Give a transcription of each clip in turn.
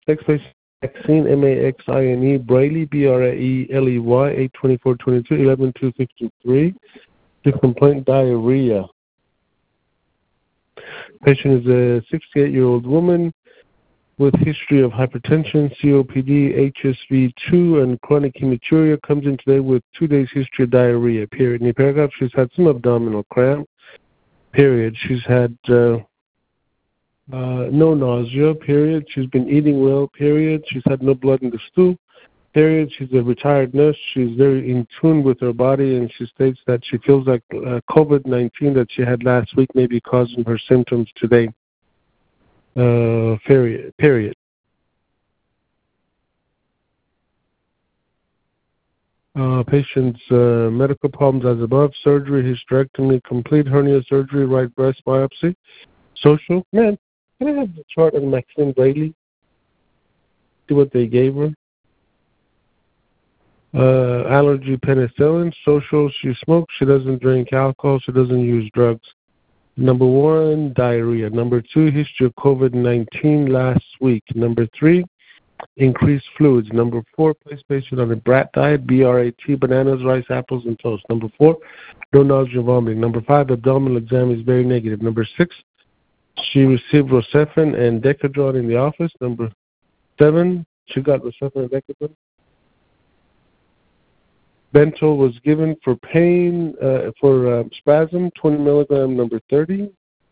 Next patient, Maxine, Maxine, Brayley, Braeley, 82422, 11253. The complaint, diarrhea. Patient is a 68-year-old woman with history of hypertension, COPD, HSV2, and chronic hematuria. Comes in today with 2 days history of diarrhea, period. In the paragraph, she's had some abdominal cramp, period. She's had no nausea, period. She's been eating well, period. She's had no blood in the stool, period. She's a retired nurse. She's very in tune with her body, and she states that she feels like COVID-19 that she had last week may be causing her symptoms today. Period. Patient's medical problems as above: surgery, hysterectomy, complete hernia surgery, right breast biopsy. Social, man, can I have the chart on Maxine Brayley? See what they gave her. Allergy, penicillin. Social, she smokes, she doesn't drink alcohol, she doesn't use drugs. Number 1, diarrhea. Number 2, history of COVID-19 last week. Number 3, increased fluids. Number 4, place patient on a BRAT diet, BRAT, bananas, rice, apples, and toast. Number 4, no nausea, vomiting. Number 5, abdominal exam is very negative. Number 6, she received Rocephin and Decadron in the office. Number 7, she got Rocephin and Decadron. Bentyl was given for pain, for spasm, 20 milligram, number 30.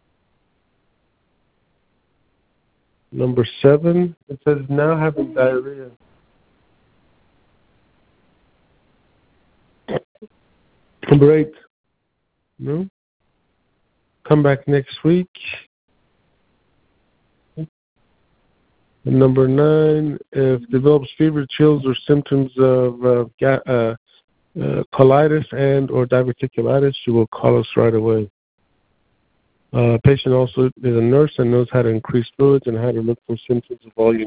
Number 7, it says now having diarrhea. Number 8, no. Come back next week. And number 9, if develops fever, chills, or symptoms of colitis and or diverticulitis, she will call us right away. Patient also is a nurse and knows how to increase fluids and how to look for symptoms of volume.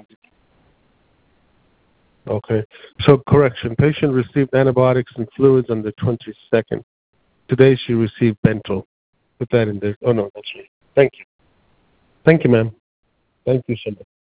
Okay. So correction. Patient received antibiotics and fluids on the 22nd. Today she received Bentyl. Put that in there. Oh, no, that's right. Thank you. Thank you, ma'am. Thank you so much.